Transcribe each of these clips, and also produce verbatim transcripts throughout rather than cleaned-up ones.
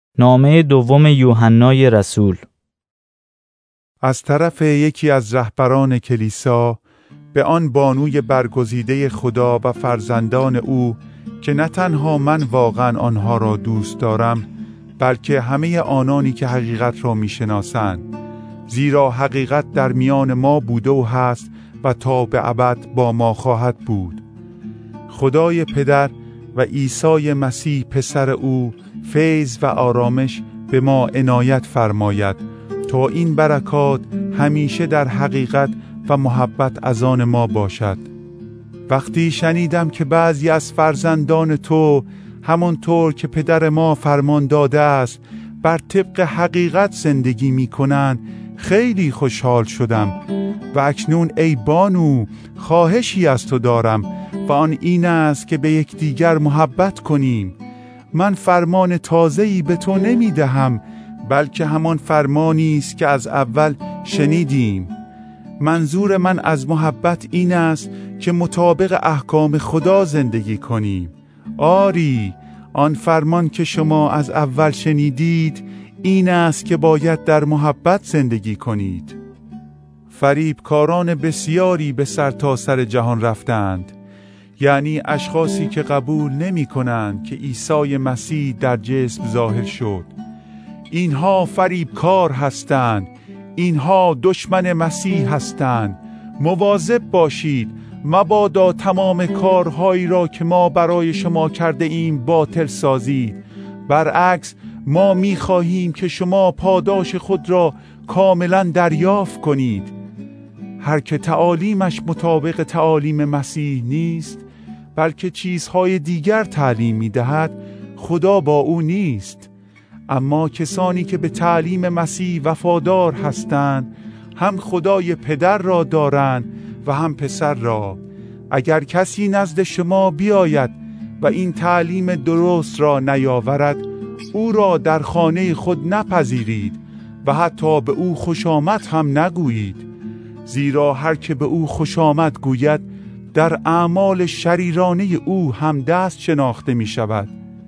نامه دوم یوحنای رسول. از طرف یکی از رهبران کلیسا به آن بانوی برگزیده خدا و فرزندان او که نه تنها من واقعا آنها را دوست دارم، بلکه همه آنانی که حقیقت را میشناسند، زیرا حقیقت در میان ما بوده و هست و تا به ابد با ما خواهد بود. خدای پدر و عیسی مسیح پسر او فیض و آرامش به ما عنایت فرماید تا این برکات همیشه در حقیقت و محبت از آن ما باشد. وقتی شنیدم که بعضی از فرزندان تو همانطور که پدر ما فرمان داده است بر طبق حقیقت زندگی می کنند، خیلی خوشحال شدم. و اکنون ای بانو، خواهشی از تو دارم و آن این است که به یکدیگر محبت کنیم. من فرمان تازه‌ای به تو نمی دهم، بلکه همان فرمانی است که از اول شنیدیم. منظور من از محبت این است که مطابق احکام خدا زندگی کنیم. آری، آن فرمان که شما از اول شنیدید این است که باید در محبت زندگی کنید. فریبکاران بسیاری به سر تا سر جهان رفتند، یعنی اشخاصی که قبول نمی کنند که عیسی مسیح در جسم ظاهر شد. اینها فریبکار هستند، اینها دشمن مسیح هستند. مواظب باشید مبادا تمام کارهایی را که ما برای شما کرده ایم باطل سازید. برعکس، ما می خواهیم که شما پاداش خود را کاملا دریافت کنید. هر که تعالیمش مطابق تعالیم مسیح نیست، بلکه چیزهای دیگر تعلیم می دهد، خدا با او نیست. اما کسانی که به تعلیم مسیح وفادار هستند، هم خدای پدر را دارند و هم پسر را. اگر کسی نزد شما بیاید و این تعلیم درست را نیاورد، او را در خانه خود نپذیرید و حتی به او خوش آمد هم نگویید، زیرا هر که به او خوش آمد گوید در اعمال شریرانه او هم دست شناخته می شود.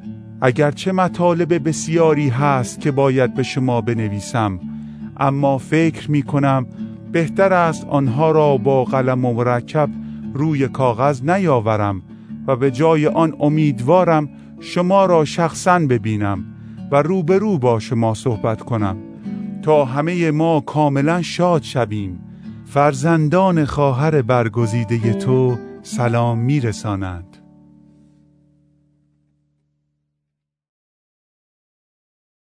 اگرچه مطالب بسیاری هست که باید به شما بنویسم، اما فکر می کنم بهتر است آنها را با قلم و مرکب روی کاغذ نیاورم و به جای آن امیدوارم شما را شخصاً ببینم و روبرو با شما صحبت کنم تا همه ما کاملا شاد شویم. فرزندان خواهر برگزیده تو سلام می رسانند.